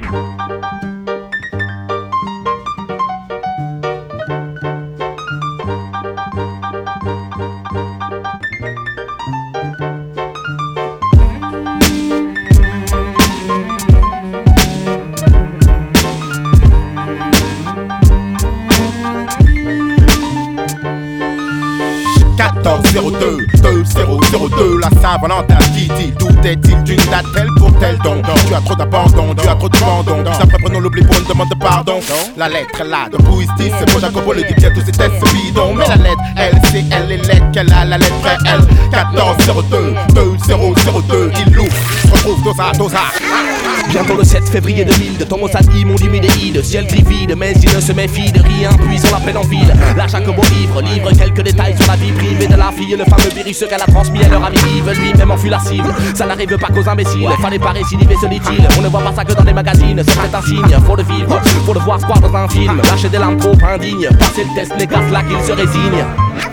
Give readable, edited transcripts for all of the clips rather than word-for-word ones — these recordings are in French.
La Saint-Valentin qui dit tout est digne d'une date telle pour tel don. Tu as trop d'abandon, tu as trop de bandon. Tout ça prenons l'oubli pour une demande de pardon. La lettre est là, de Bouistis, c'est pour Jacopo le dit bien tous ces tests bidons. Mais la lettre, elle, c'est elle, est lettres qu'elle a, la lettre L. 1402, 2002, il loue, retrouve Dosa. Bientôt le 7 février 2000, de ton Mossad immondimédéide, ciel gris vide, mais il ne se méfie de rien, puis on l'appelle en ville. La Jacobo livre quelques détails sur la vie privée de la fille, le fameux virus qu'elle a transmis à leur ami Yves, lui-même en fut la cible. Ça n'arrive pas qu'aux imbéciles, fallait pas récidiver, se dit-il. On ne voit pas ça que dans les magazines, c'est peut-être un signe, faut le vivre, faut le voir square dans un film, lâcher des larmes trop indignes, passer le test, les gars là qu'il se résigne.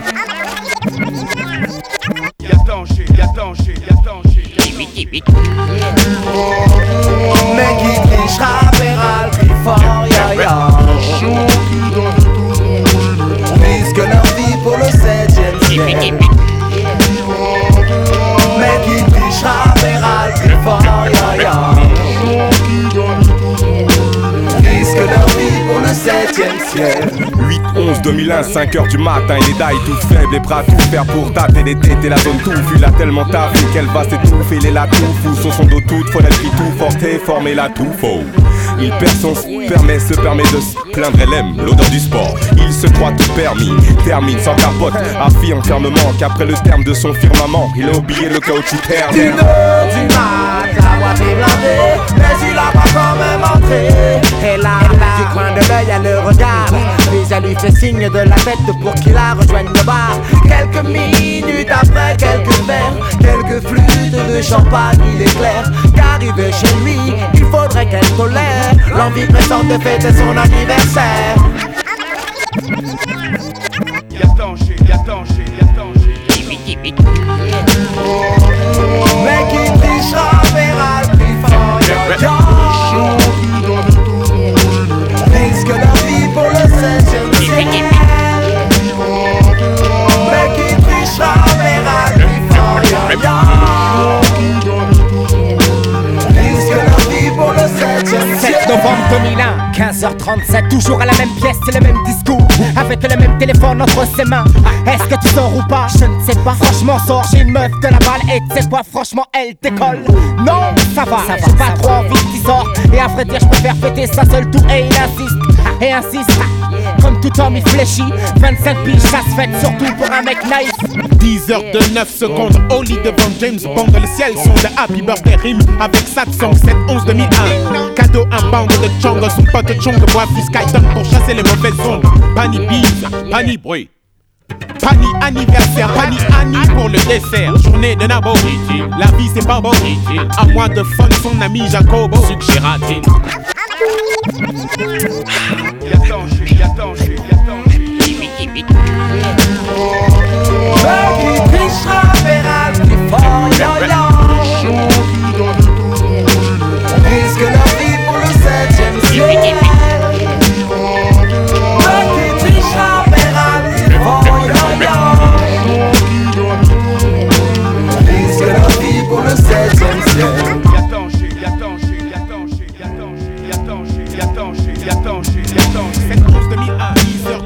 Y'a danger. Mais qui trichera verra le prix fort, ya. Puisque leur vie pour le 7e ciel. Mais qui trichera verra le prix fort, ya. Puisque leur vie pour le 7e ciel. 8-11-2001, 5h du matin, il est d'ail tout faible et prêt à tout faire pour tâter les tétés, la zone touffue. Il a tellement taffé qu'elle va s'étouffer, il est là tout fou, sur son dos toute folle, elle crie tout fort et formé là tout faux. Il perd son se permet de se plaindre, elle aime l'odeur du sport. Il se croit tout permis, termine sans capote, affirme fermement qu'après le terme de son firmament, il a oublié le caoutchouc terre. 1h du mat, la boîte est blindée, mais il a pas quand même entré. Et là, du coin de l'œil, elle le regarde, puis elle lui fait signe de la tête pour qu'il la rejoigne le bar. Quelques minutes après, quelques verres, quelques flûtes de champagne, il est clair qu'arrivé chez lui, il faudrait qu'elle tolère l'envie pressante de fêter son anniversaire. Y'a danger. Mais qui trichera verra le prix fort, ya. Risque leur vie pour le 7e ciel. Mais qui trichera verra le prix fort, ya. Risque leur vie pour le 7e ciel. 7 novembre 2001, 15h37, toujours à la même pièce, c'est le même discours, avec le même téléphone entre ses mains. Est-ce que tu sors ou pas? Je ne sais pas. Franchement, sors, j'ai une meuf de la balle et tu sais quoi, franchement, elle décolle. Non, ça va, j'ai pas trop envie qu'il sorte. Et à vrai dire, je préfère fêter ça seul tout et il insiste. Comme tout homme, il fléchit. 25 piges, ça se fête surtout pour un mec naïf. 10 heures de 9 secondes, au lit devant James Bond. Le ciel son de Happy Birthday rime avec Satsong 7-11-2001. Cadeau, un bang de Chong, son pote Chong boit du Skyton pour chasser les mauvaises ondes. Pani bise, pani bruit. Pani anniversaire, pani Annie pour le dessert. Journée de Nabo, la vie c'est pas beau. À moins de fun son ami Jacobo, sucre gératine. Y'a danger. Mais qui trichera verra le prix fort, ya. Risque leur vie pour le 7e ciel. Mais qui trichera verra le prix fort, ya. Risque leur vie pour le 7e ciel. Y'a danger. 7-11-2001, 10h